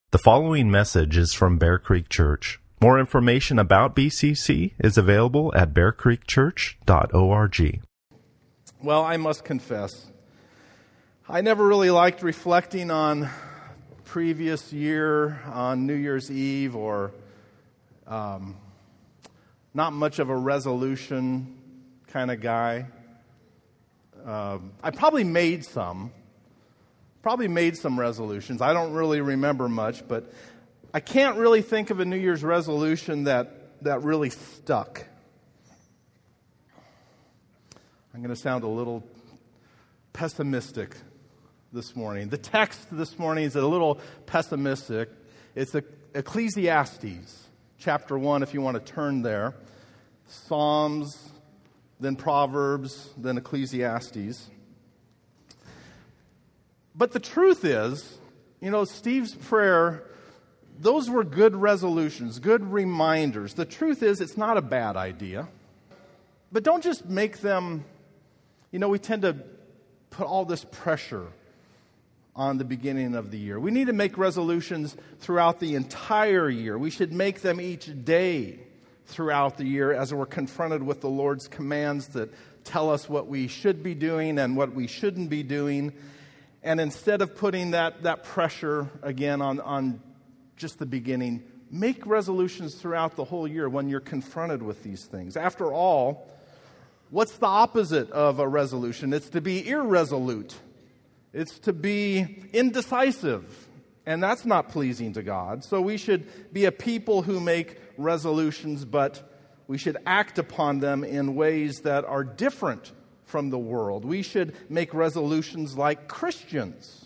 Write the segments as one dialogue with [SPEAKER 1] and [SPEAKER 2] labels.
[SPEAKER 1] The following message is from Bear Creek Church. More information about BCC is available at bearcreekchurch.org.
[SPEAKER 2] Well, I must confess, I never really liked reflecting on previous year on New Year's Eve, or not much of a resolution kind of guy. I probably made some resolutions. I don't really remember much, but I can't really think of a New Year's resolution that really stuck. I'm going to sound a little pessimistic this morning. The text this morning is a little pessimistic. It's Ecclesiastes, chapter 1, if you want to turn there. Psalms, then Proverbs, then Ecclesiastes. But the truth is, Steve's prayer, those were good resolutions, good reminders. The truth is, it's not a bad idea. But don't just make them, we tend to put all this pressure on the beginning of the year. We need to make resolutions throughout the entire year. We should make them each day throughout the year as we're confronted with the Lord's commands that tell us what we should be doing and what we shouldn't be doing. And instead of putting that pressure again on just the beginning, make resolutions throughout the whole year when you're confronted with these things. After all, what's the opposite of a resolution? It's to be irresolute. It's to be indecisive. And that's not pleasing to God. So we should be a people who make resolutions, but we should act upon them in ways that are different from the world. We should make resolutions like Christians.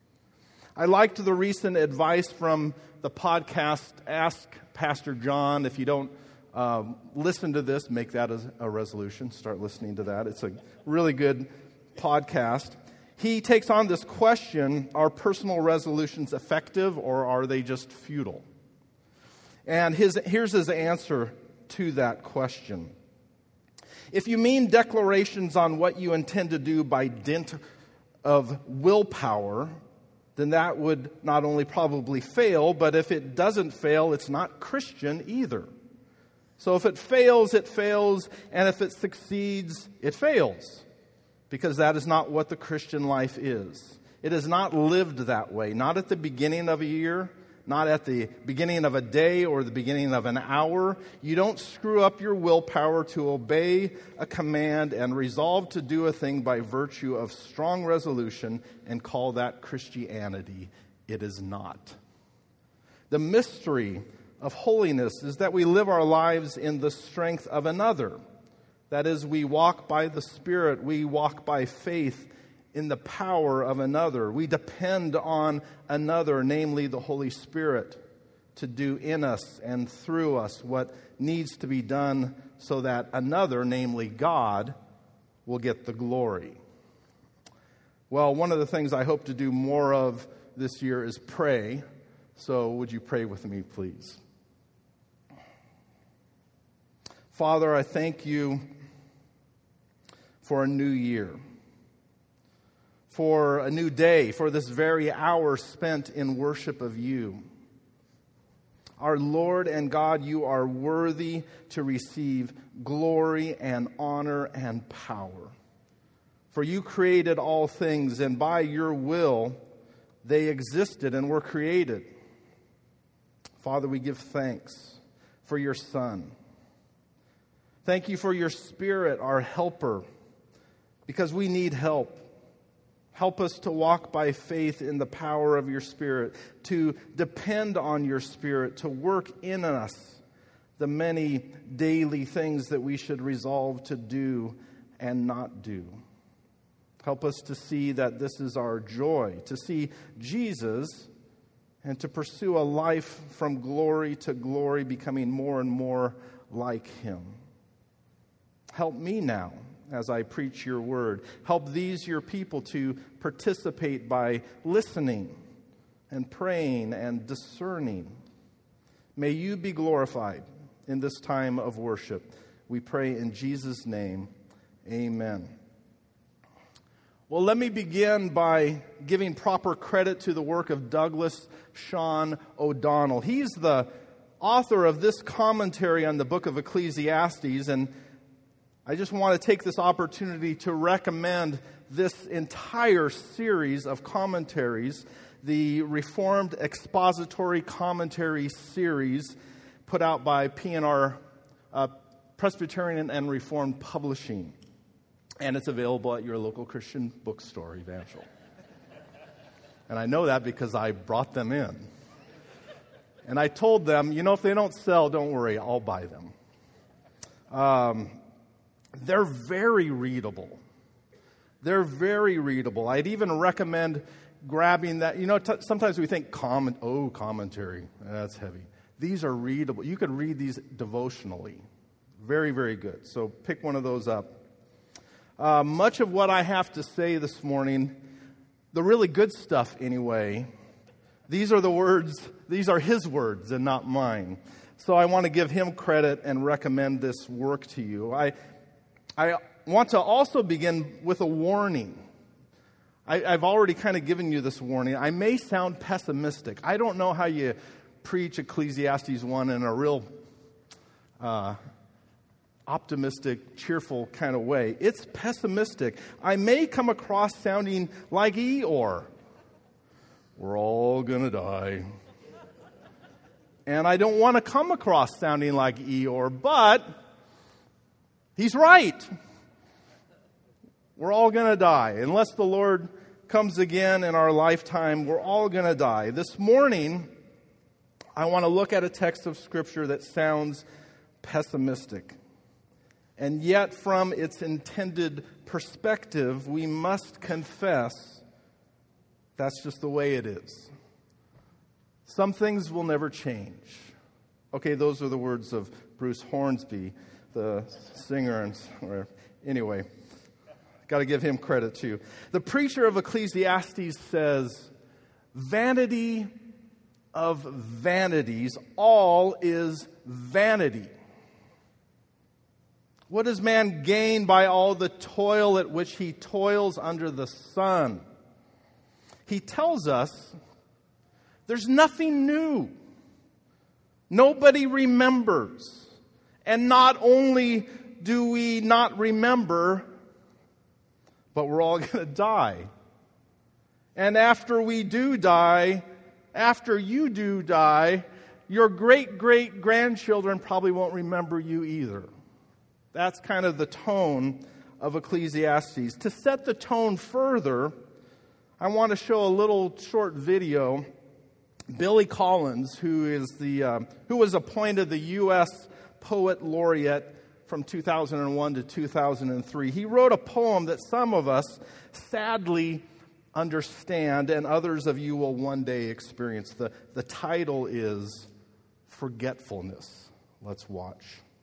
[SPEAKER 2] I liked the recent advice from the podcast Ask Pastor John. If you don't listen to this, make that a resolution. Start listening to that. It's a really good podcast. He takes on this question: are personal resolutions effective, or are they just futile? And here's his answer to that question. If you mean declarations on what you intend to do by dint of willpower, then that would not only probably fail, but if it doesn't fail, it's not Christian either. So if it fails, it fails, and if it succeeds, it fails, because that is not what the Christian life is. It is not lived that way, not at the beginning of a year, not at the beginning of a day or the beginning of an hour. You don't screw up your willpower to obey a command and resolve to do a thing by virtue of strong resolution and call that Christianity. It is not. The mystery of holiness is that we live our lives in the strength of another. That is, we walk by the Spirit, we walk by faith in the power of another. We depend on another, namely the Holy Spirit, to do in us and through us what needs to be done so that another, namely God, will get the glory. Well, one of the things I hope to do more of this year is pray. So would you pray with me, please? Father, I thank you for a new year, for a new day, for this very hour spent in worship of you. Our Lord and God, you are worthy to receive glory and honor and power. For you created all things, and by your will they existed and were created. Father, we give thanks for your Son. Thank you for your Spirit, our helper, because we need help. Help us to walk by faith in the power of your Spirit, to depend on your Spirit, to work in us the many daily things that we should resolve to do and not do. Help us to see that this is our joy, to see Jesus and to pursue a life from glory to glory, becoming more and more like him. Help me now as I preach your word. Help these your people to participate by listening and praying and discerning. May you be glorified in this time of worship. We pray in Jesus' name. Amen. Well, let me begin by giving proper credit to the work of Douglas Sean O'Donnell. He's the author of this commentary on the book of Ecclesiastes, and I just want to take this opportunity to recommend this entire series of commentaries, the Reformed Expository Commentary series put out by P&R Presbyterian and Reformed Publishing. And it's available at your local Christian bookstore, Evangel. And I know that because I brought them in. And I told them, if they don't sell, don't worry, I'll buy them. They're very readable. They're very readable. I'd even recommend grabbing that. Sometimes we think commentary, that's heavy. These are readable. You could read these devotionally. Very, very good. So pick one of those up. Much of what I have to say this morning, the really good stuff anyway, these are his words and not mine. So I want to give him credit and recommend this work to you. I want to also begin with a warning. I've already kind of given you this warning. I may sound pessimistic. I don't know how you preach Ecclesiastes 1 in a real optimistic, cheerful kind of way. It's pessimistic. I may come across sounding like Eeyore. We're all going to die. And I don't want to come across sounding like Eeyore, but he's right. We're all going to die. Unless the Lord comes again in our lifetime, we're all going to die. This morning, I want to look at a text of Scripture that sounds pessimistic. And yet, from its intended perspective, we must confess that's just the way it is. Some things will never change. Okay, those are the words of Bruce Hornsby, the singer. Anyway, got to give him credit too. The preacher of Ecclesiastes says, "Vanity of vanities, all is vanity. What does man gain by all the toil at which he toils under the sun?" He tells us there's nothing new. Nobody remembers. And not only do we not remember, but we're all going to die. And after we do die, after you do die, your great-great-grandchildren probably won't remember you either. That's kind of the tone of Ecclesiastes. To set the tone further, I want to show a little short video. Billy Collins, who was appointed the U.S. Poet Laureate from 2001 to 2003, he wrote a poem that some of us sadly understand, and others of you will one day experience. The title is Forgetfulness. Let's watch.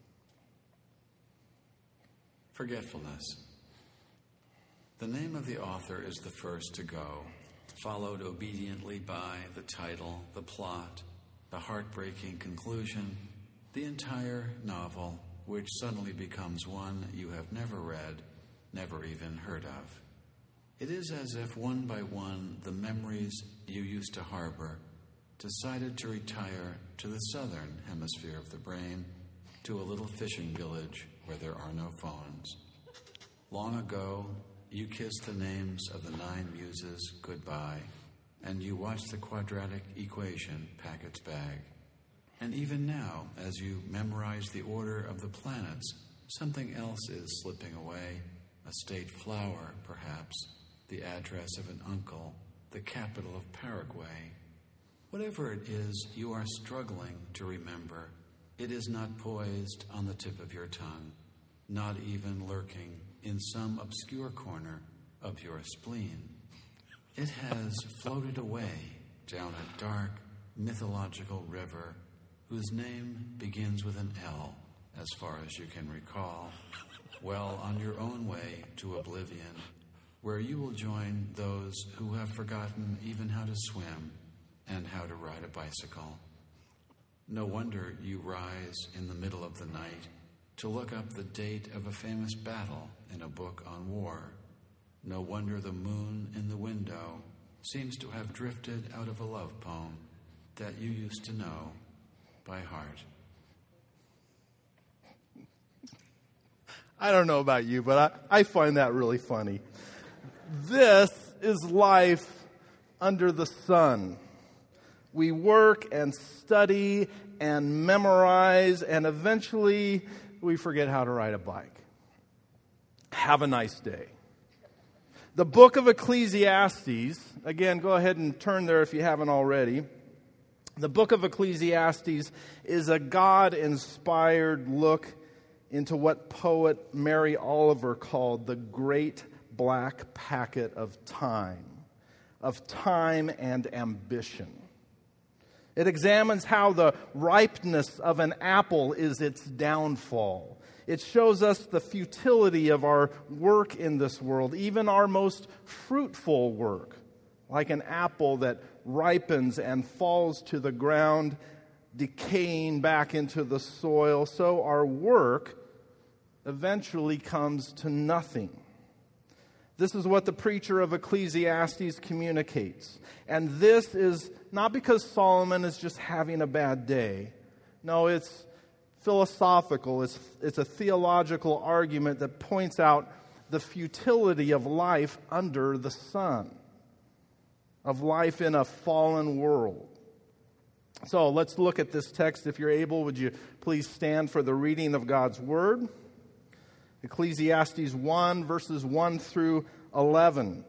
[SPEAKER 3] Forgetfulness. The name of the author is the first to go, followed obediently by the title, the plot, the heartbreaking conclusion, the entire novel, which suddenly becomes one you have never read, never even heard of. It is as if one by one the memories you used to harbor decided to retire to the southern hemisphere of the brain, to a little fishing village where there are no phones. Long ago, you kissed the names of the 9 muses goodbye, and you watched the quadratic equation pack its bag. And even now, as you memorize the order of the planets, something else is slipping away, a state flower, perhaps, the address of an uncle, the capital of Paraguay. Whatever it is you are struggling to remember, it is not poised on the tip of your tongue, not even lurking in some obscure corner of your spleen. It has floated away down a dark, mythological river whose name begins with an L, as far as you can recall, well on your own way to oblivion, where you will join those who have forgotten even how to swim and how to ride a bicycle. No wonder you rise in the middle of the night to look up the date of a famous battle in a book on war. No wonder the moon in the window seems to have drifted out of a love poem that you used to know by heart.
[SPEAKER 2] I don't know about you, but I find that really funny. This is life under the sun. We work and study and memorize, and eventually we forget how to ride a bike. Have a nice day. The book of Ecclesiastes, again, go ahead and turn there if you haven't already. The book of Ecclesiastes is a God-inspired look into what poet Mary Oliver called the great black packet of time and ambition. It examines how the ripeness of an apple is its downfall. It shows us the futility of our work in this world, even our most fruitful work, like an apple that ripens and falls to the ground, decaying back into the soil. So our work eventually comes to nothing. This is what the preacher of Ecclesiastes communicates. And this is not because Solomon is just having a bad day. No, it's philosophical. It's a theological argument that points out the futility of life under the sun, of life in a fallen world. So let's look at this text. If you're able, would you please stand for the reading of God's Word? Ecclesiastes 1, verses 1 through 11.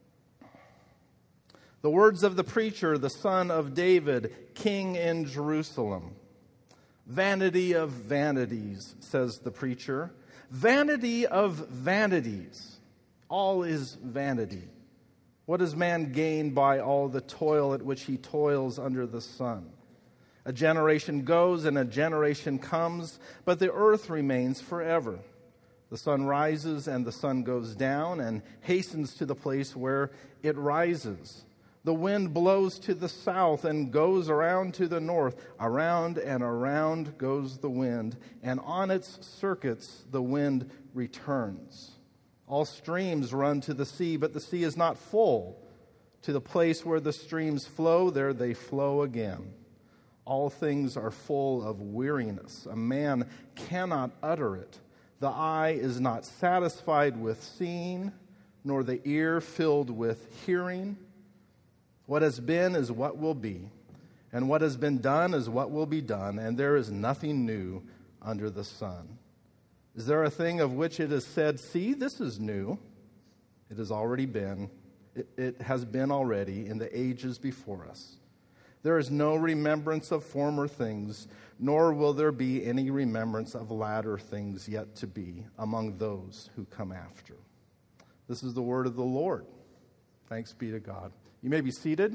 [SPEAKER 2] The words of the preacher, the son of David, king in Jerusalem. Vanity of vanities, says the preacher. Vanity of vanities. All is vanity. What does man gain by all the toil at which he toils under the sun? A generation goes and a generation comes, but the earth remains forever. The sun rises and the sun goes down and hastens to the place where it rises. The wind blows to the south and goes around to the north. Around and around goes the wind, and on its circuits the wind returns. All streams run to the sea, but the sea is not full. To the place where the streams flow, there they flow again. All things are full of weariness. A man cannot utter it. The eye is not satisfied with seeing, nor the ear filled with hearing. What has been is what will be, and what has been done is what will be done, and there is nothing new under the sun. Is there a thing of which it is said, see, this is new? It has already been. It has been already in the ages before us. There is no remembrance of former things, nor will there be any remembrance of latter things yet to be among those who come after. This is the word of the Lord. Thanks be to God. You may be seated.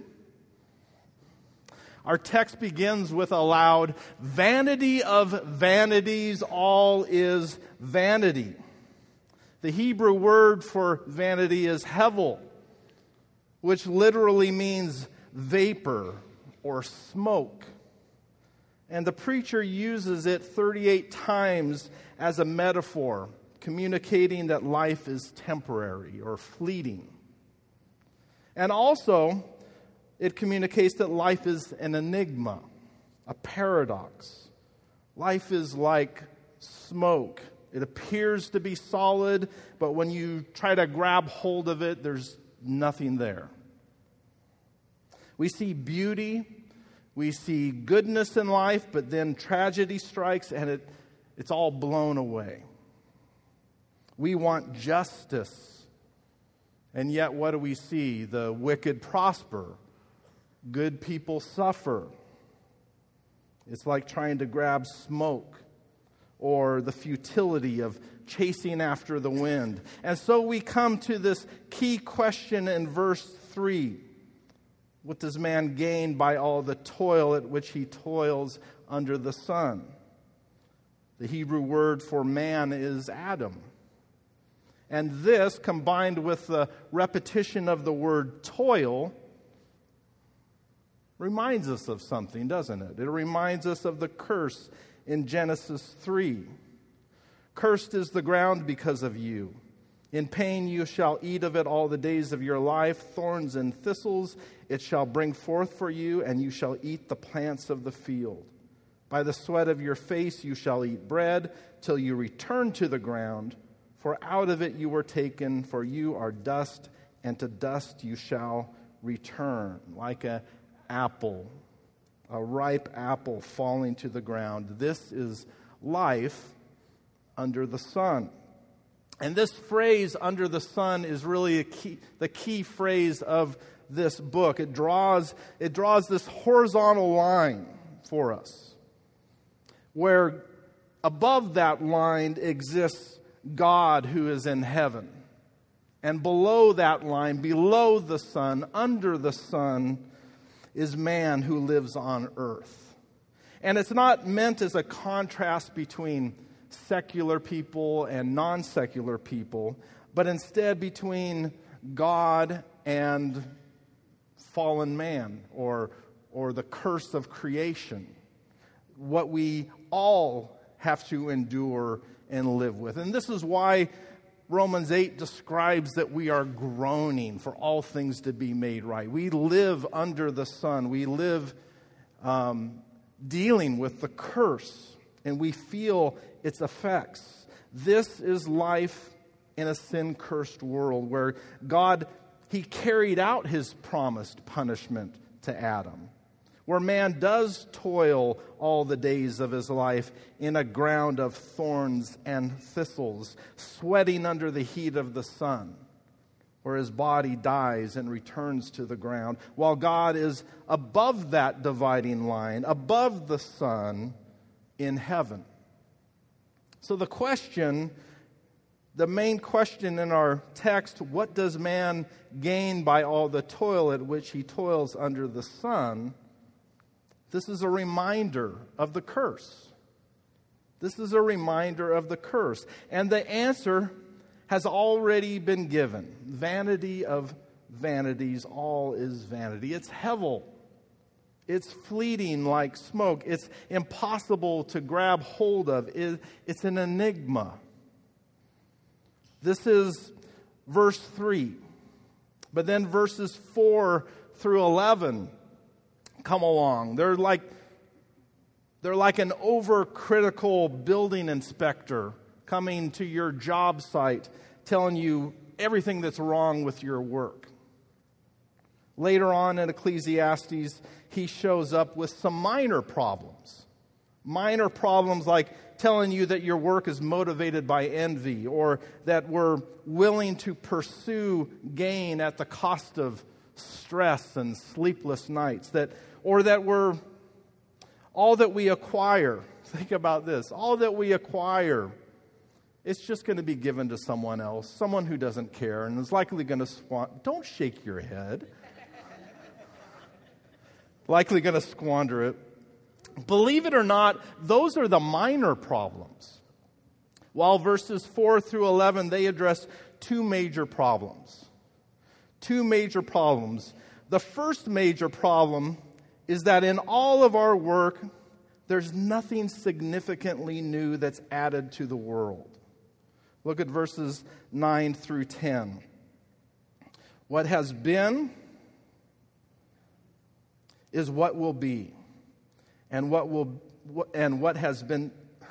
[SPEAKER 2] Our text begins with a loud, vanity of vanities, all is vanity. The Hebrew word for vanity is hevel, which literally means vapor or smoke. And the preacher uses it 38 times as a metaphor, communicating that life is temporary or fleeting. And also, it communicates that life is an enigma, a paradox. Life is like smoke. It appears to be solid, but when you try to grab hold of it, there's nothing there. We see beauty, we see goodness in life, but then tragedy strikes and it's all blown away. We want justice, and yet what do we see? The wicked prosper, good people suffer. It's like trying to grab smoke or the futility of chasing after the wind. And so we come to this key question in verse 3. What does man gain by all the toil at which he toils under the sun? The Hebrew word for man is Adam. And this, combined with the repetition of the word toil, reminds us of something, doesn't it? It reminds us of the curse in Genesis 3. Cursed is the ground because of you. In pain you shall eat of it all the days of your life. Thorns and thistles it shall bring forth for you, and you shall eat the plants of the field. By the sweat of your face you shall eat bread, till you return to the ground. For out of it you were taken, for you are dust, and to dust you shall return. Like an apple, a ripe apple falling to the ground. This is life under the sun. And this phrase, under the sun, is really the key phrase of this book. It draws this horizontal line for us, where above that line exists God who is in heaven. And below that line, below the sun, under the sun, is man who lives on earth. And it's not meant as a contrast between secular people and non-secular people, but instead between God and fallen man, or the curse of creation, what we all have to endure and live with. And this is why Romans 8 describes that we are groaning for all things to be made right. We live under the sun. We live dealing with the curse, and we feel its effects. This is life in a sin-cursed world where God, He carried out His promised punishment to Adam, where man does toil all the days of his life in a ground of thorns and thistles, sweating under the heat of the sun, where his body dies and returns to the ground, while God is above that dividing line, above the sun, in heaven. So the main question in our text, what does man gain by all the toil at which he toils under the sun? This is a reminder of the curse. This is a reminder of the curse. And the answer has already been given. Vanity of vanities, all is vanity. It's hevel. It's fleeting like smoke. It's impossible to grab hold of. It's an enigma. This is verse 3. But then verses 4 through 11 come along. They're like an overcritical building inspector coming to your job site, telling you everything that's wrong with your work. Later on in Ecclesiastes, he shows up with some minor problems. Minor problems like telling you that your work is motivated by envy, or that we're willing to pursue gain at the cost of stress and sleepless nights, or that we're all that we acquire. Think about this. All that we acquire, it's just going to be given to someone else, someone who doesn't care and is likely going to don't shake your head. Likely going to squander it. Believe it or not, those are the minor problems. While verses 4 through 11, they address two major problems. Two major problems. The first major problem is that in all of our work, there's nothing significantly new that's added to the world. Look at verses 9 through 10. What has been is what will be, and what has been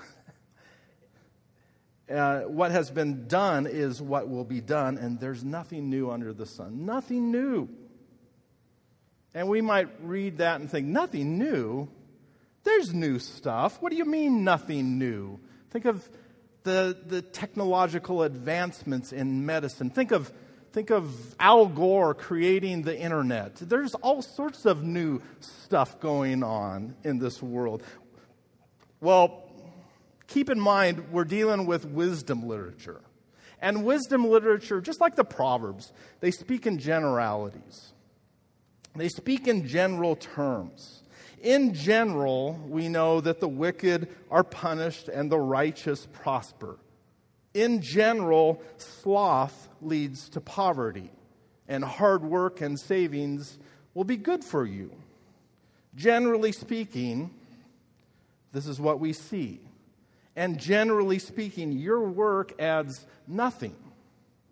[SPEAKER 2] done is what will be done, and there's nothing new under the sun. Nothing new. And we might read that and think, nothing new? There's new stuff. What do you mean nothing new? Think of the technological advancements in medicine. Think of Al Gore creating the internet. There's all sorts of new stuff going on in this world. Well, keep in mind, we're dealing with wisdom literature. And wisdom literature, just like the Proverbs, they speak in generalities. They speak in general terms. In general, we know that the wicked are punished and the righteous prosper. In general, sloth leads to poverty, and hard work and savings will be good for you. Generally speaking, this is what we see. And generally speaking, your work adds nothing.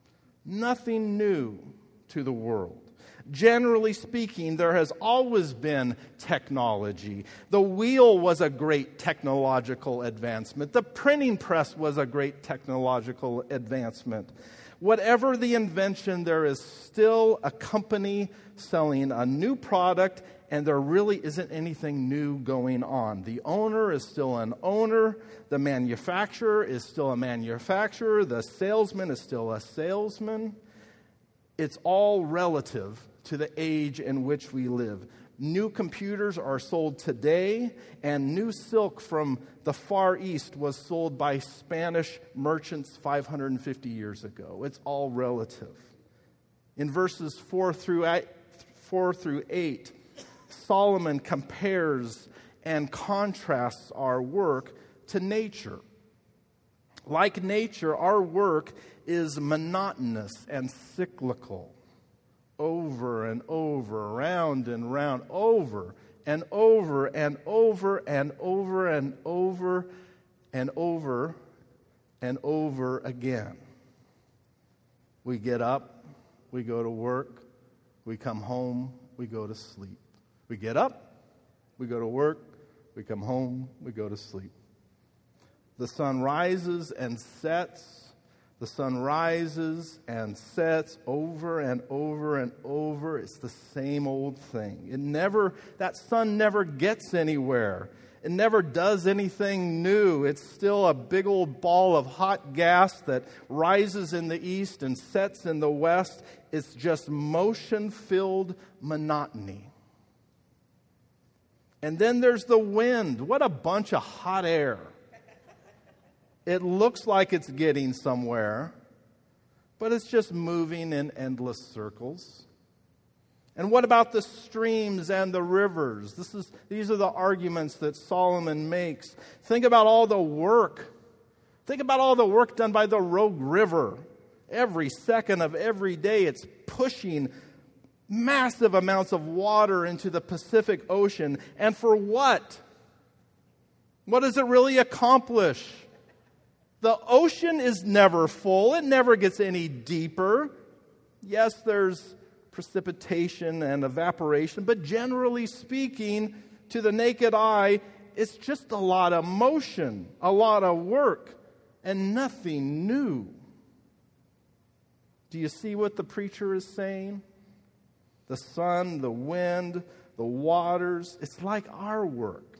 [SPEAKER 2] Nothing new to the world. Generally speaking, there has always been technology. The wheel was a great technological advancement. The printing press was a great technological advancement. Whatever the invention, there is still a company selling a new product, and there really isn't anything new going on. The owner is still an owner. The manufacturer is still a manufacturer. The salesman is still a salesman. It's all relative to the age in which we live. New computers are sold today, and new silk from the Far East was sold by Spanish merchants 550 years ago. It's all relative. In verses 4 through 8, Solomon compares and contrasts our work to nature. Like nature, our work is monotonous and cyclical. Over and over, round and round, over and over and over and over and over and over and over again. We get up, we go to work, we come home, we go to sleep. We get up, we go to work, we come home, we go to sleep. The sun rises and sets. The sun rises and sets over and over and over. It's the same old thing. That sun never gets anywhere. It never does anything new. It's still a big old ball of hot gas that rises in the east and sets in the west. It's just motion-filled monotony. And then there's the wind. What a bunch of hot air. It looks like it's getting somewhere, but it's just moving in endless circles. And what about the streams and the rivers? These are the arguments that Solomon makes. Think about all the work. Think about all the work done by the Rogue River. Every second of every day, it's pushing massive amounts of water into the Pacific Ocean. And for what? What does it really accomplish? The ocean is never full. It never gets any deeper. Yes, there's precipitation and evaporation, but generally speaking, to the naked eye, it's just a lot of motion, a lot of work, and nothing new. Do you see what the preacher is saying? The sun, the wind, the waters, it's like our work.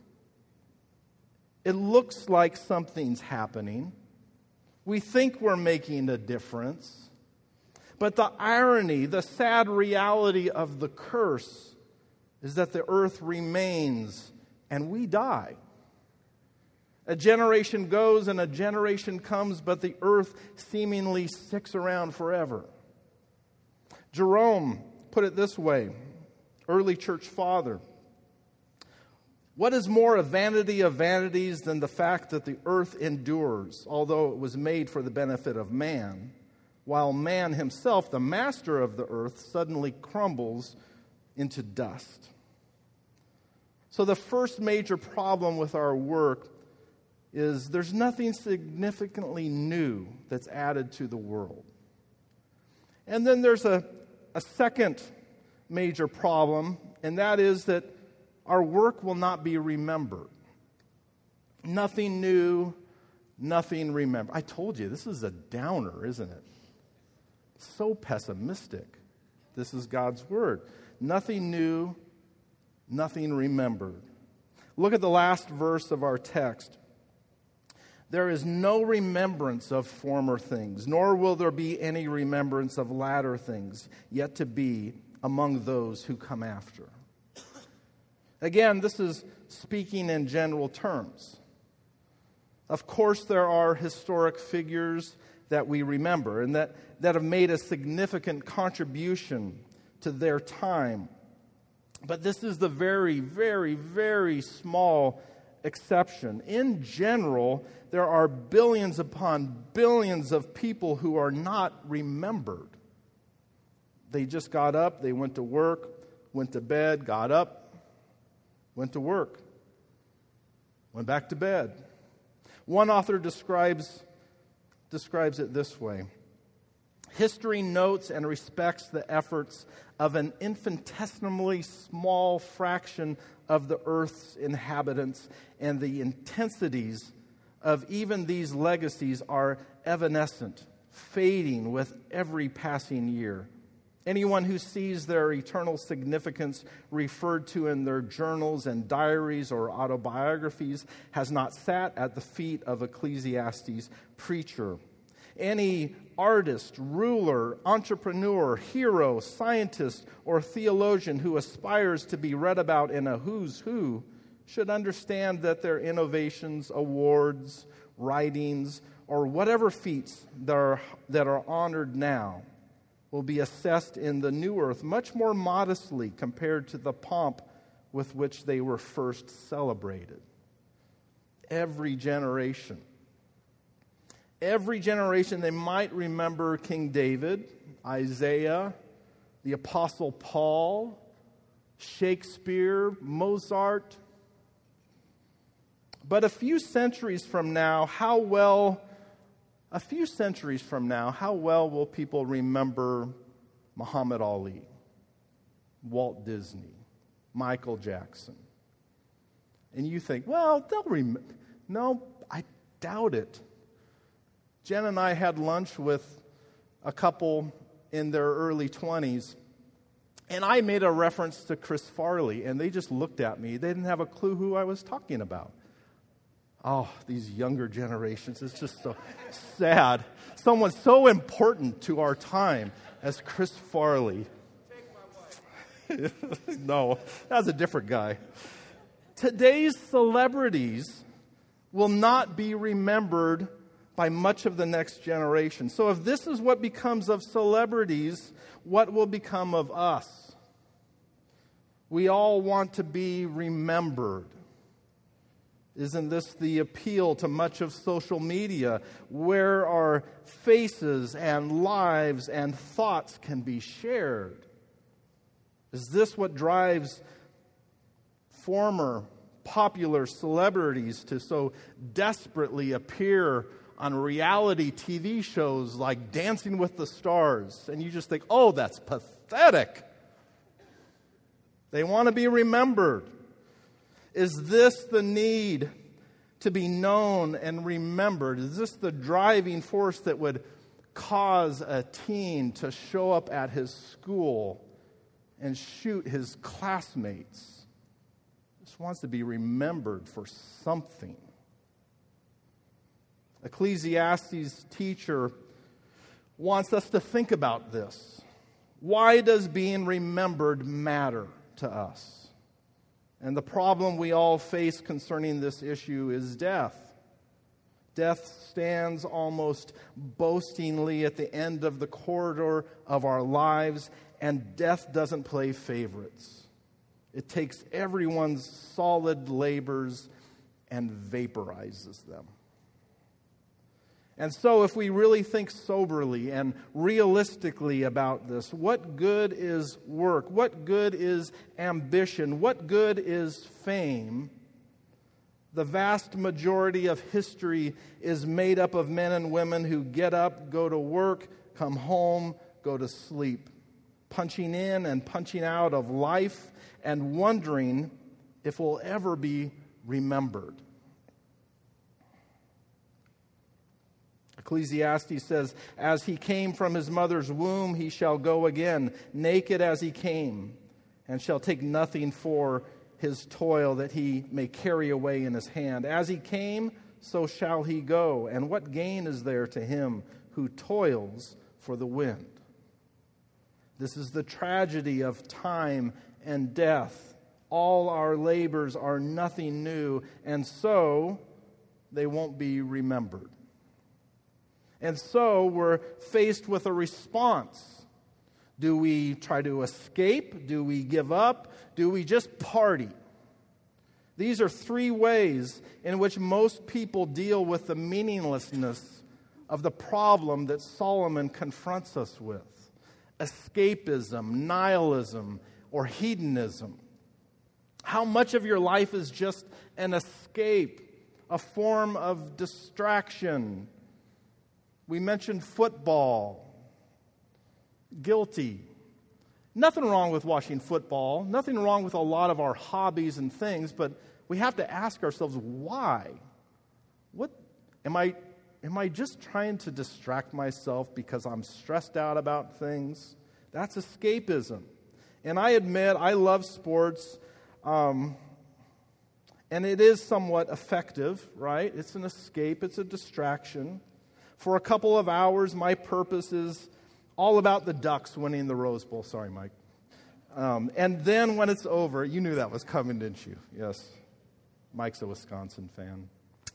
[SPEAKER 2] It looks like something's happening. We think we're making a difference. But the irony, the sad reality of the curse is that the earth remains and we die. A generation goes and a generation comes, but the earth seemingly sticks around forever. Jerome put it this way, early church father. What is more a vanity of vanities than the fact that the earth endures, although it was made for the benefit of man, while man himself, the master of the earth, suddenly crumbles into dust? So the first major problem with our work is there's nothing significantly new that's added to the world. And then there's a second major problem, and that is that our work will not be remembered. Nothing new, nothing remembered. I told you, this is a downer, isn't it? So pessimistic. This is God's word. Nothing new, nothing remembered. Look at the last verse of our text. There is no remembrance of former things, nor will there be any remembrance of latter things yet to be among those who come after. Again, this is speaking in general terms. Of course, there are historic figures that we remember and that have made a significant contribution to their time. But this is the very, very, very small exception. In general, there are billions upon billions of people who are not remembered. They just got up, they went to work, went to bed, got up, went to work, went back to bed. One author describes it this way. History notes and respects the efforts of an infinitesimally small fraction of the earth's inhabitants, and the intensities of even these legacies are evanescent, fading with every passing year. Anyone who sees their eternal significance referred to in their journals and diaries or autobiographies has not sat at the feet of Ecclesiastes' preacher. Any artist, ruler, entrepreneur, hero, scientist, or theologian who aspires to be read about in a who's who should understand that their innovations, awards, writings, or whatever feats that are honored now will be assessed in the new earth much more modestly compared to the pomp with which they were first celebrated. Every generation, they might remember King David, Isaiah, the Apostle Paul, Shakespeare, Mozart. But a few centuries from now, how well will people remember Muhammad Ali, Walt Disney, Michael Jackson? And you think, well, they'll remember. No, I doubt it. Jen and I had lunch with a couple in their early 20s, and I made a reference to Chris Farley, and they just looked at me. They didn't have a clue who I was talking about. Oh, these younger generations, it's just so sad. Someone so important to our time as Chris Farley. Take my wife. No, that's a different guy. Today's celebrities will not be remembered by much of the next generation. So if this is what becomes of celebrities, what will become of us? We all want to be remembered. Isn't this the appeal to much of social media, where our faces and lives and thoughts can be shared? Is this what drives former popular celebrities to so desperately appear on reality TV shows like Dancing with the Stars? And you just think, oh, that's pathetic. They want to be remembered. Is this the need to be known and remembered? Is this the driving force that would cause a teen to show up at his school and shoot his classmates? Just wants to be remembered for something. Ecclesiastes' teacher wants us to think about this. Why does being remembered matter to us? And the problem we all face concerning this issue is death. Death stands almost boastingly at the end of the corridor of our lives, and death doesn't play favorites. It takes everyone's solid labors and vaporizes them. And so if we really think soberly and realistically about this, what good is work? What good is ambition? What good is fame? The vast majority of history is made up of men and women who get up, go to work, come home, go to sleep, punching in and punching out of life and wondering if we'll ever be remembered. Ecclesiastes says, as he came from his mother's womb, he shall go again, naked as he came, and shall take nothing for his toil that he may carry away in his hand. As he came, so shall he go. And what gain is there to him who toils for the wind? This is the tragedy of time and death. All our labors are nothing new, and so they won't be remembered. And so we're faced with a response. Do we try to escape? Do we give up? Do we just party? These are three ways in which most people deal with the meaninglessness of the problem that Solomon confronts us with. Escapism, nihilism, or hedonism. How much of your life is just an escape, a form of distraction? We mentioned football, guilty. Nothing wrong with watching football, nothing wrong with a lot of our hobbies and things, but we have to ask ourselves, why? What am I just trying to distract myself because I'm stressed out about things? That's escapism. And I admit I love sports, and it is somewhat effective, right? It's an escape, it's a distraction. For a couple of hours, my purpose is all about the Ducks winning the Rose Bowl. Sorry, Mike. And then when it's over, you knew that was coming, didn't you? Yes. Mike's a Wisconsin fan.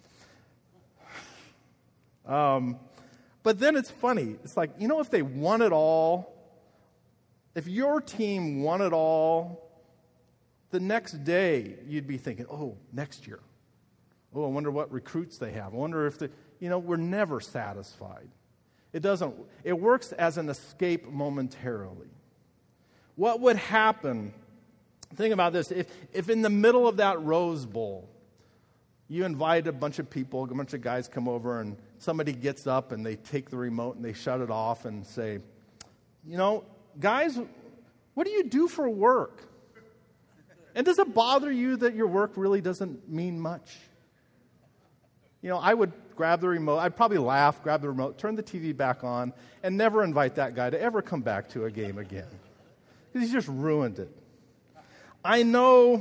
[SPEAKER 2] But then it's funny. It's like, if they won it all, if your team won it all, the next day you'd be thinking, next year. I wonder what recruits they have. I wonder if we're never satisfied. It works as an escape momentarily. What would happen, think about this, if in the middle of that Rose Bowl, you invite a bunch of people, a bunch of guys come over, and somebody gets up and they take the remote and they shut it off and say, guys, what do you do for work? And does it bother you that your work really doesn't mean much? I would grab the remote. I'd probably laugh, grab the remote, turn the TV back on, and never invite that guy to ever come back to a game again. Because he's just ruined it. I know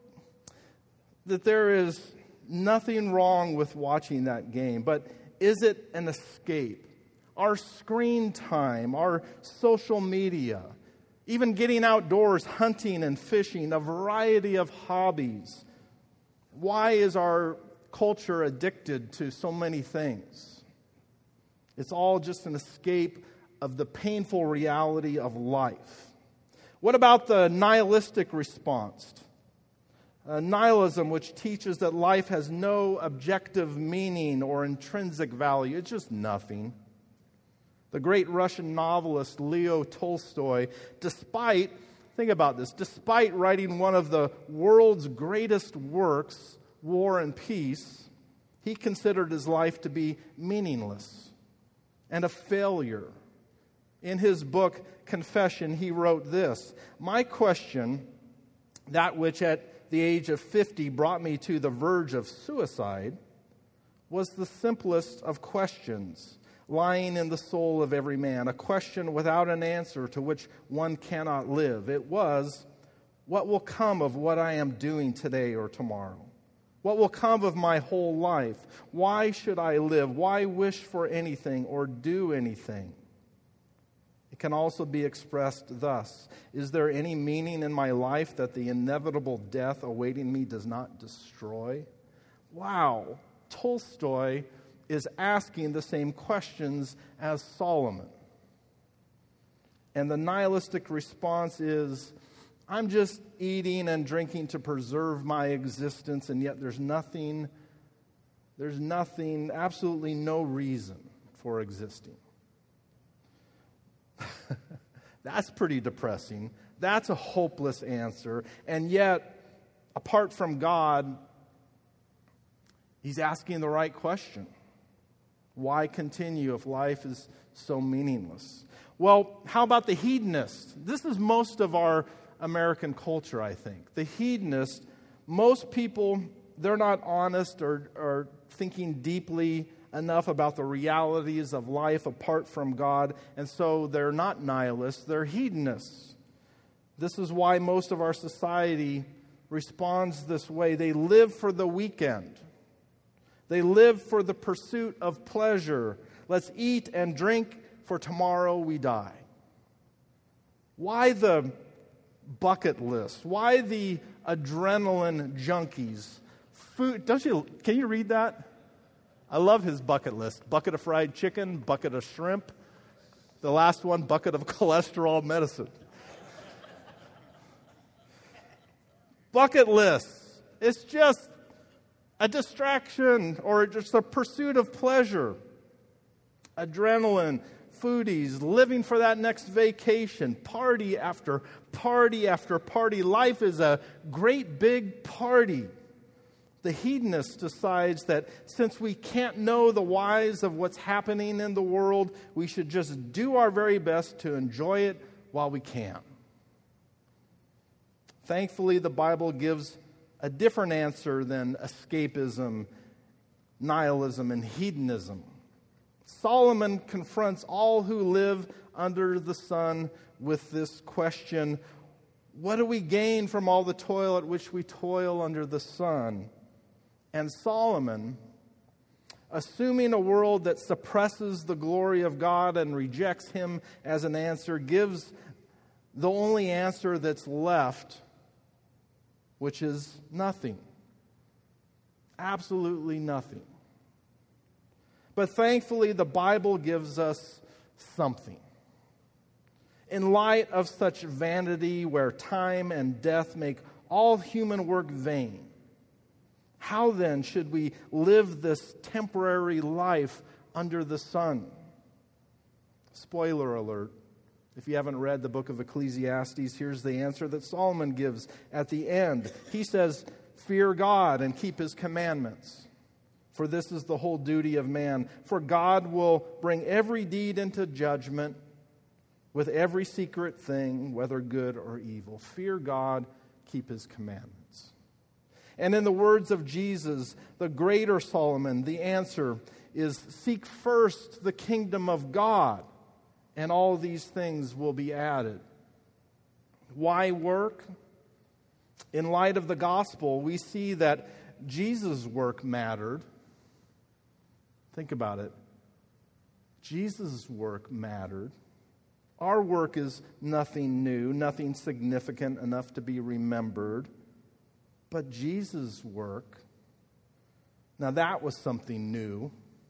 [SPEAKER 2] that there is nothing wrong with watching that game, but is it an escape? Our screen time, our social media, even getting outdoors, hunting and fishing, a variety of hobbies. Why is our culture addicted to so many things? It's all just an escape of the painful reality of life. What about the nihilistic response? Nihilism, which teaches that life has no objective meaning or intrinsic value. It's just nothing. The great Russian novelist Leo Tolstoy, despite writing one of the world's greatest works, War and Peace, he considered his life to be meaningless and a failure. In his book, Confession, he wrote this: "My question, that which at the age of 50 brought me to the verge of suicide, was the simplest of questions lying in the soul of every man, a question without an answer to which one cannot live. It was, what will come of what I am doing today or tomorrow? What will come of my whole life? Why should I live? Why wish for anything or do anything?" It can also be expressed thus: is there any meaning in my life that the inevitable death awaiting me does not destroy? Wow, Tolstoy is asking the same questions as Solomon. And the nihilistic response is, I'm just eating and drinking to preserve my existence, and yet there's nothing, absolutely no reason for existing. That's pretty depressing. That's a hopeless answer. And yet, apart from God, he's asking the right question. Why continue if life is so meaningless? Well, how about the hedonist? This is most of our American culture, I think. The hedonist, most people, they're not honest or thinking deeply enough about the realities of life apart from God, and so they're not nihilists, they're hedonists. This is why most of our society responds this way. They live for the weekend. They live for the pursuit of pleasure. Let's eat and drink, for tomorrow we die. Why the bucket list? Why the adrenaline junkies? Food, can you read that? I love his bucket list. Bucket of fried chicken, bucket of shrimp. The last one, bucket of cholesterol medicine. Bucket lists. It's just a distraction or just a pursuit of pleasure. Adrenaline, foodies, living for that next vacation, party after party after party. Life is a great big party. The hedonist decides that since we can't know the whys of what's happening in the world, we should just do our very best to enjoy it while we can. Thankfully, the Bible gives a different answer than escapism, nihilism, and hedonism. Solomon confronts all who live under the sun with this question: what do we gain from all the toil at which we toil under the sun? And Solomon, assuming a world that suppresses the glory of God and rejects Him as an answer, gives the only answer that's left, which is nothing. Absolutely nothing. But thankfully, the Bible gives us something. In light of such vanity, where time and death make all human work vain, how then should we live this temporary life under the sun? Spoiler alert. If you haven't read the book of Ecclesiastes, here's the answer that Solomon gives at the end. He says, "Fear God and keep His commandments, for this is the whole duty of man. For God will bring every deed into judgment with every secret thing, whether good or evil." Fear God, keep His commandments. And in the words of Jesus, the greater Solomon, the answer is seek first the kingdom of God, and all these things will be added. Why work? In light of the gospel, we see that Jesus' work mattered. Think about it. Jesus' work mattered. Our work is nothing new, nothing significant enough to be remembered. But Jesus' work, now that was something new.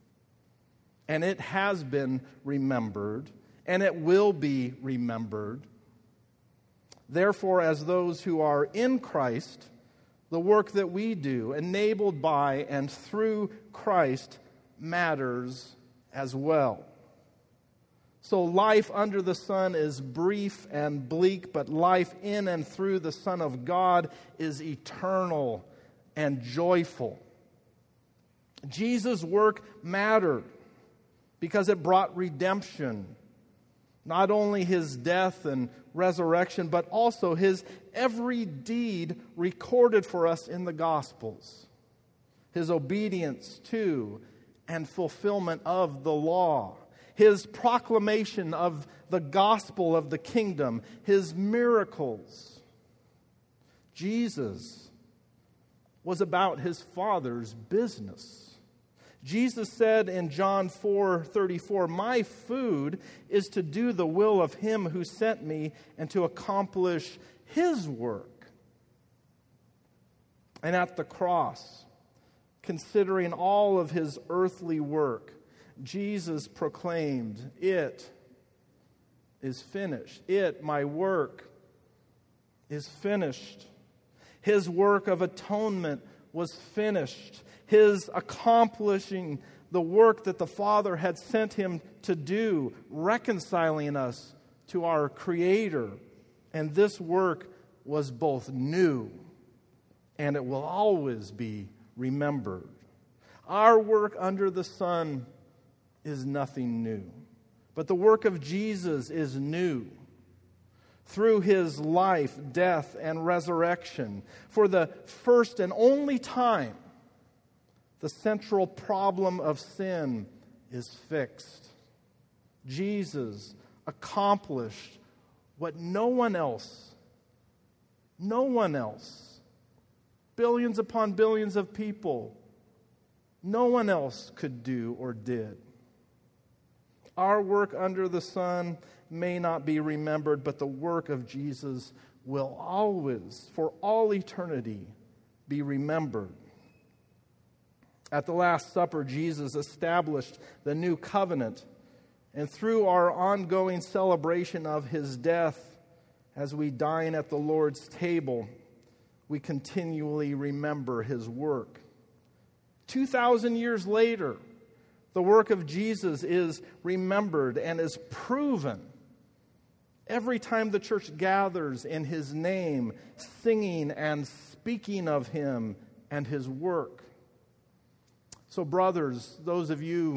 [SPEAKER 2] And it has been remembered. And it will be remembered. Therefore, as those who are in Christ, the work that we do, enabled by and through Christ, matters as well. So life under the sun is brief and bleak, but life in and through the Son of God is eternal and joyful. Jesus' work mattered because it brought redemption. Not only His death and resurrection, but also His every deed recorded for us in the Gospels. His obedience to and fulfillment of the law. His proclamation of the gospel of the kingdom. His miracles. Jesus was about His Father's business. Jesus said in John 4:34, "My food is to do the will of Him who sent me and to accomplish His work." And at the cross, considering all of His earthly work, Jesus proclaimed, "It is finished." My work, is finished. His work of atonement was finished. His accomplishing the work that the Father had sent Him to do, reconciling us to our Creator. And this work was both new and it will always be remembered. Our work under the sun is nothing new. But the work of Jesus is new. Through His life, death, and resurrection, for the first and only time, the central problem of sin is fixed. Jesus accomplished what no one else, billions upon billions of people, no one else could do or did. Our work under the sun may not be remembered, but the work of Jesus will always, for all eternity, be remembered. At the Last Supper, Jesus established the new covenant, and through our ongoing celebration of His death, as we dine at the Lord's table, we continually remember His work. 2,000 years later, the work of Jesus is remembered and is proven every time the church gathers in His name, singing and speaking of Him and His work. So brothers, those of you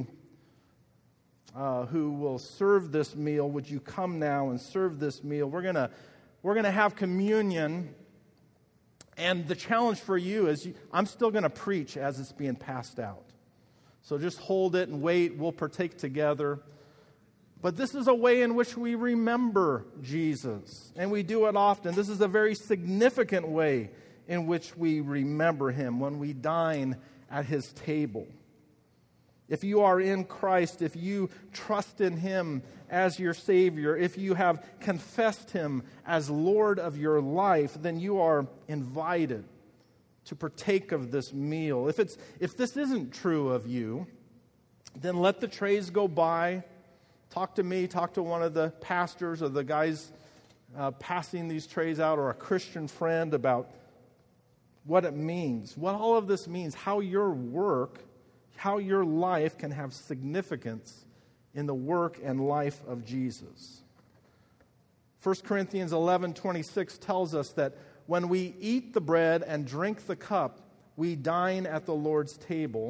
[SPEAKER 2] who will serve this meal, would you come now and serve this meal? We're gonna have communion, and the challenge for you is I'm still going to preach as it's being passed out. So just hold it and wait. We'll partake together. But this is a way in which we remember Jesus, and we do it often. This is a very significant way in which we remember Him when we dine at His table. If you are in Christ, if you trust in Him as your Savior, if you have confessed Him as Lord of your life, then you are invited to partake of this meal. If this isn't true of you, then let the trays go by. Talk to me, talk to one of the pastors or the guys passing these trays out, or a Christian friend, about what it means, what all of this means, how your work, how your life can have significance in the work and life of Jesus. 1 Corinthians 11:26 tells us that when we eat the bread and drink the cup, we dine at the Lord's table.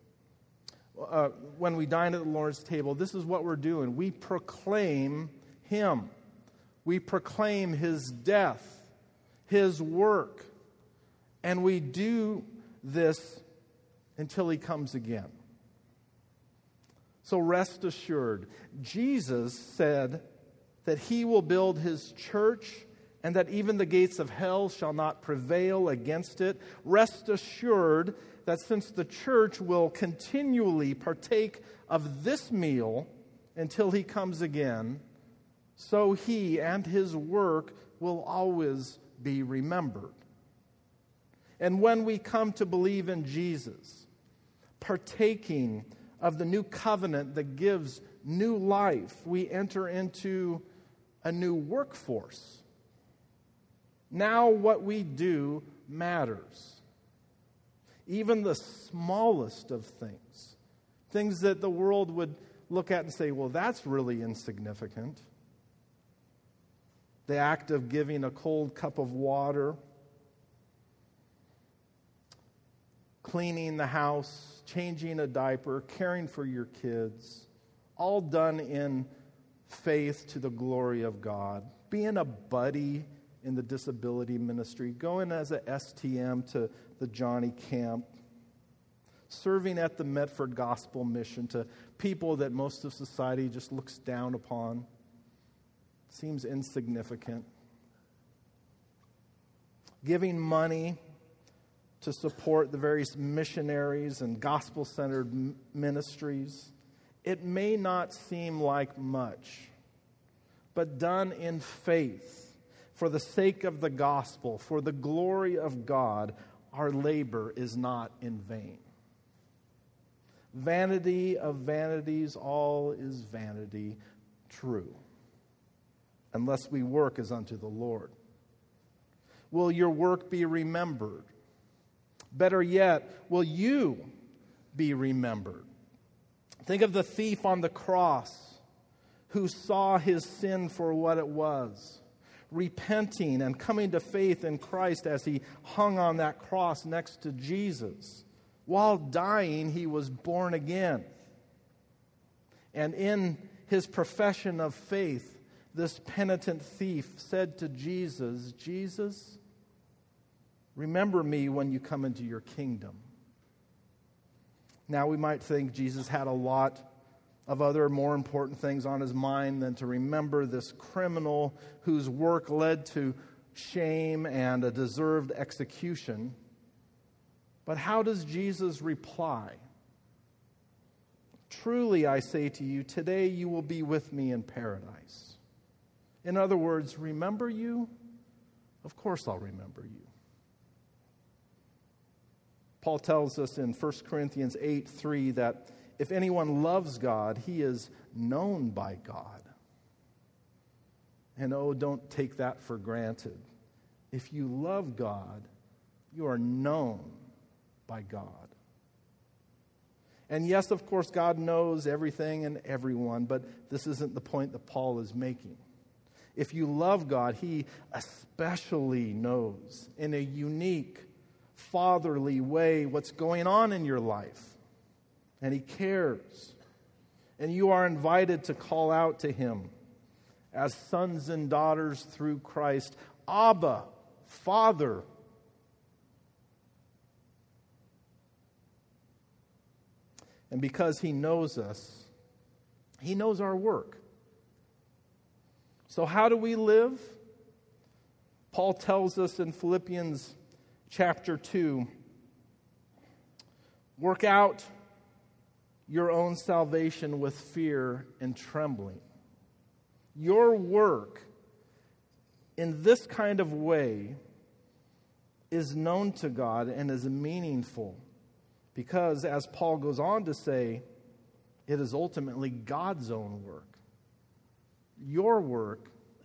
[SPEAKER 2] When we dine at the Lord's table, this is what we're doing. We proclaim Him. We proclaim His death, His work, and we do this until He comes again. So rest assured, Jesus said that He will build His church and that even the gates of hell shall not prevail against it. Rest assured that since the church will continually partake of this meal until He comes again, so He and His work will always be remembered. And when we come to believe in Jesus, partaking of the new covenant that gives new life, we enter into a new workforce. Now what we do matters. Even the smallest of things, things that the world would look at and say, well, that's really insignificant. The act of giving a cold cup of water, cleaning the house, changing a diaper, caring for your kids, all done in faith to the glory of God. Being a buddy in the disability ministry, going as a STM to the Johnny Camp, serving at the Medford Gospel Mission to people that most of society just looks down upon, seems insignificant. Giving money to support the various missionaries and gospel-centered ministries. It may not seem like much, but done in faith, for the sake of the gospel, for the glory of God, our labor is not in vain. Vanity of vanities, all is vanity, true, unless we work as unto the Lord. Will your work be remembered? Better yet, will you be remembered? Think of the thief on the cross who saw his sin for what it was, repenting and coming to faith in Christ as he hung on that cross next to Jesus. While dying, he was born again. And in his profession of faith, this penitent thief said to Jesus, Jesus, remember me when you come into your kingdom. Now we might think Jesus had a lot of other more important things on his mind than to remember this criminal whose work led to shame and a deserved execution. But how does Jesus reply? Truly, I say to you, today you will be with me in paradise. In other words, remember you? Of course I'll remember you. Paul tells us in 1 Corinthians 8:3 that if anyone loves God, he is known by God. And don't take that for granted. If you love God, you are known by God. And yes, of course, God knows everything and everyone, but this isn't the point that Paul is making. If you love God, He especially knows in a unique, fatherly way what's going on in your life. And He cares. And you are invited to call out to Him as sons and daughters through Christ. Abba, Father. And because He knows us, He knows our work. So how do we live? Paul tells us in Philippians chapter 2, work out your own salvation with fear and trembling. Your work in this kind of way is known to God and is meaningful because, as Paul goes on to say, it is ultimately God's own work. Your work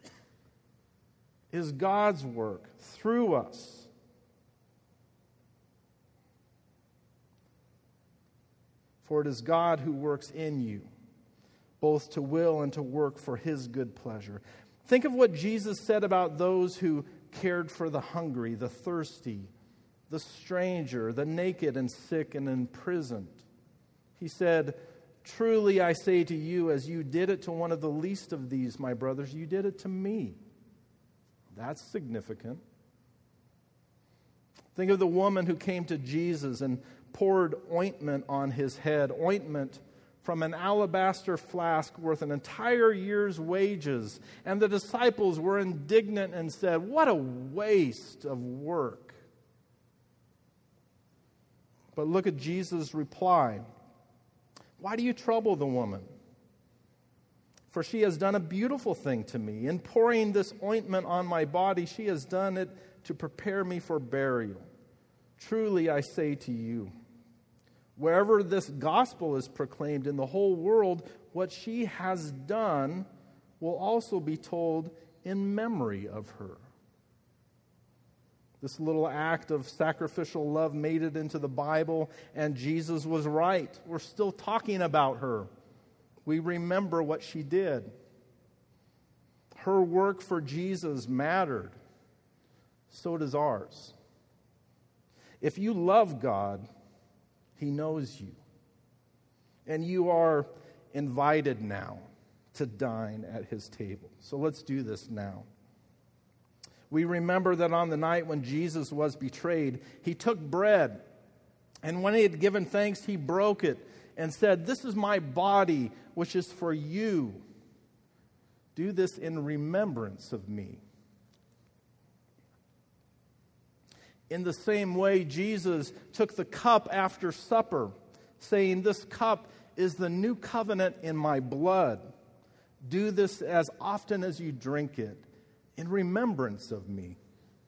[SPEAKER 2] is God's work through us. For it is God who works in you, both to will and to work for His good pleasure. Think of what Jesus said about those who cared for the hungry, the thirsty, the stranger, the naked and sick and imprisoned. He said, "Truly I say to you, as you did it to one of the least of these, my brothers, you did it to me." That's significant. Think of the woman who came to Jesus and poured ointment on His head, ointment from an alabaster flask worth an entire year's wages. And the disciples were indignant and said, "What a waste of work." But look at Jesus' reply. "Why do you trouble the woman? For she has done a beautiful thing to me. In pouring this ointment on my body, she has done it to prepare me for burial. Truly, I say to you, wherever this gospel is proclaimed in the whole world, what she has done will also be told in memory of her." This little act of sacrificial love made it into the Bible, and Jesus was right. We're still talking about her. We remember what she did. Her work for Jesus mattered. So does ours. If you love God, He knows you. And you are invited now to dine at His table. So let's do this now. We remember that on the night when Jesus was betrayed, He took bread, and when He had given thanks, He broke it and said, "This is my body, which is for you. Do this in remembrance of me." In the same way, Jesus took the cup after supper, saying, "This cup is the new covenant in my blood. Do this as often as you drink it in remembrance of me."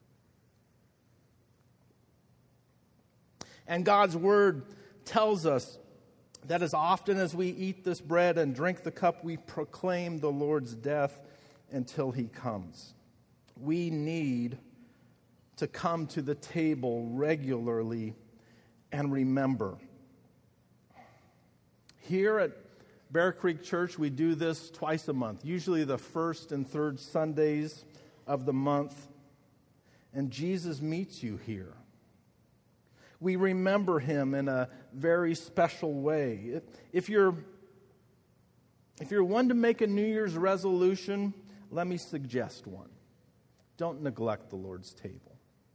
[SPEAKER 2] And God's Word tells us that as often as we eat this bread and drink the cup, we proclaim the Lord's death until He comes. We need to come to the table regularly and remember. Here at Bear Creek Church, we do this twice a month, usually the first and third Sundays of the month, and Jesus meets you here. We remember Him in a very special way. If you're one to make a New Year's resolution, let me suggest one. Don't neglect the Lord's table.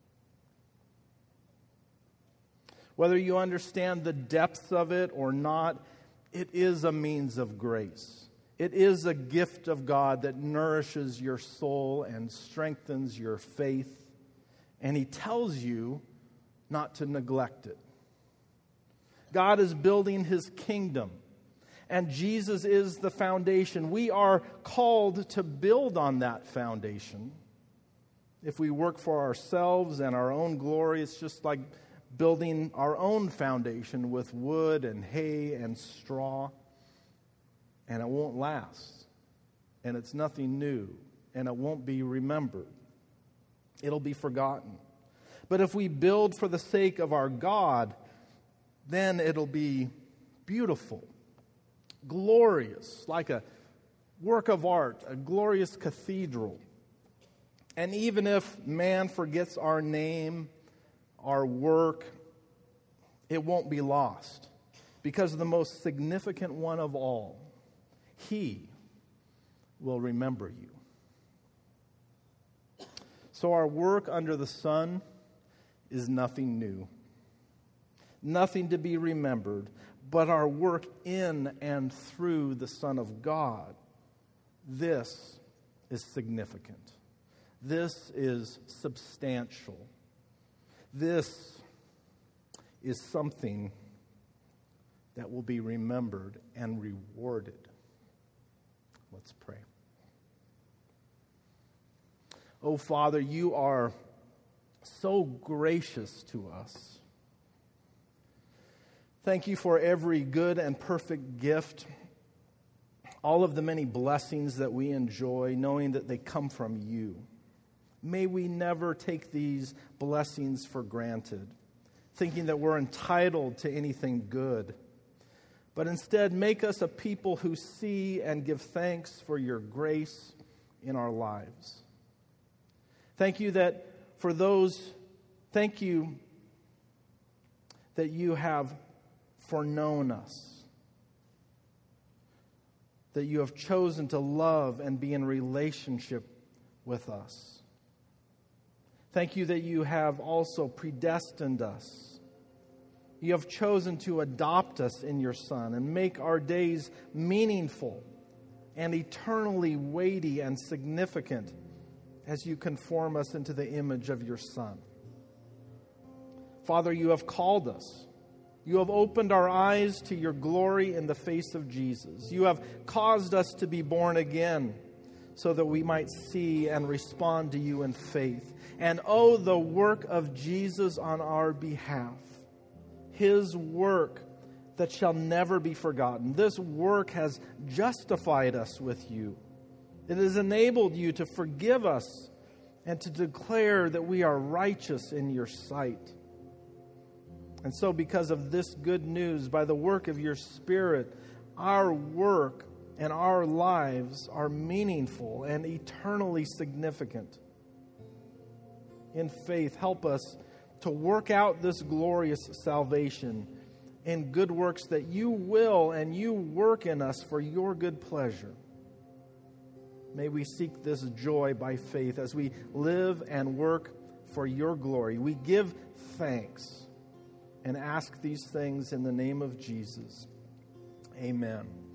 [SPEAKER 2] Whether you understand the depths of it or not, it is a means of grace. It is a gift of God that nourishes your soul and strengthens your faith. And He tells you not to neglect it. God is building His kingdom, and Jesus is the foundation. We are called to build on that foundation. If we work for ourselves and our own glory, it's just like building our own foundation with wood and hay and straw, and it won't last, and it's nothing new, and it won't be remembered. It'll be forgotten. But if we build for the sake of our God, then it'll be beautiful, glorious, like a work of art, a glorious cathedral. And even if man forgets our name, our work, it won't be lost. Because the most significant one of all, He will remember you. So our work under the sun is nothing new, nothing to be remembered, but our work in and through the Son of God, this is significant. This is substantial. This is something that will be remembered and rewarded. Let's pray. Oh, Father, you are so gracious to us. Thank you for every good and perfect gift, all of the many blessings that we enjoy, knowing that they come from you. May we never take these blessings for granted, thinking that we're entitled to anything good, but instead make us a people who see and give thanks for your grace in our lives. Thank you that you have foreknown us, that you have chosen to love and be in relationship with us. Thank you that you have also predestined us. You have chosen to adopt us in your Son and make our days meaningful and eternally weighty and significant as you conform us into the image of your Son. Father, you have called us. You have opened our eyes to your glory in the face of Jesus. You have caused us to be born again so that we might see and respond to you in faith. And oh, the work of Jesus on our behalf. His work that shall never be forgotten. This work has justified us with you. It has enabled you to forgive us and to declare that we are righteous in your sight. And so because of this good news, by the work of your Spirit, our work and our lives are meaningful and eternally significant. In faith, help us to work out this glorious salvation in good works that you will and you work in us for your good pleasure. May we seek this joy by faith as we live and work for your glory. We give thanks and ask these things in the name of Jesus. Amen.